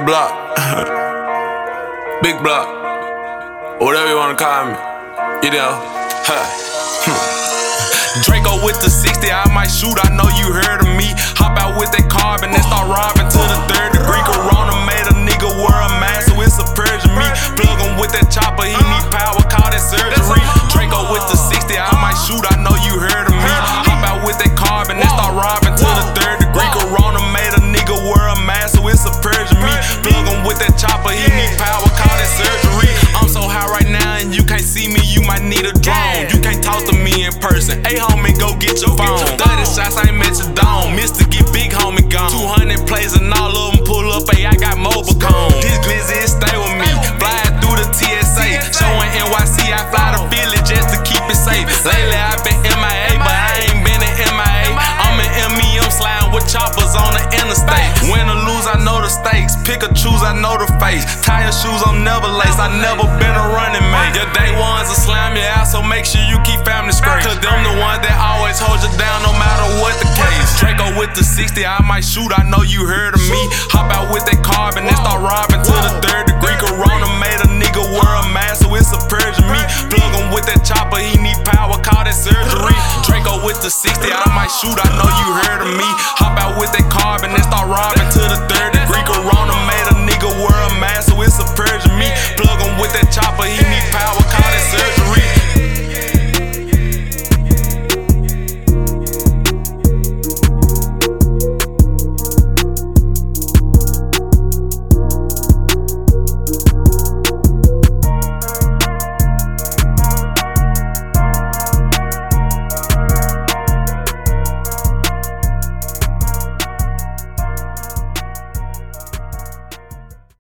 block. Big block. Whatever you wanna call me. You know. Draco with the 60, I might shoot, I know you heard of me. Hop out with that carbon and start robbing to the 3rd degree. Corona made a nigga wear a mask, so it's a purge of me. Plug him with that chopper, he need power, call that surgery. Draco with the 60, I might shoot, I know you heard of me. Hop out with that carbon and start robbing to the 3rd degree. Corona made a nigga wear a mask, so it's a purge of me. Plug him with that chopper, he need power, call that surgery. I'm so high right now and you can't see me, you might need a drone. You can't talk to me in person. Hey homie, go get your phone. 30 shots, I ain't met your dome. Mr. Get Big, homie gone. 200 plays and all of them pull up, hey, I got mobile cone. This glizzy, it stay with me. Flying through the TSA. Showing NYC, I fly to Philly just to keep it safe. Lately, I've been MIA, but I ain't been in MIA. I'm in MEM sliding with choppers on the interstate. Win or lose, I know the stakes. Pick or choose, I know the face. Tire shoes, I'm never laced. I never been a running mate. Your day ones will slam you out, so make sure you keep family straight. Cause them the ones that always hold you down no matter what the case. Draco with the 60, I might shoot, I know you heard of me. Hop out with that carbon and start robbing to the 3rd degree. Corona made a nigga wear a mask, so it's a purge of me. Plug him with that chopper, he need power, call that surgery. Draco with the 60, I might shoot, I know you heard of me. Hop out with that carbon and start robbing to the 3rd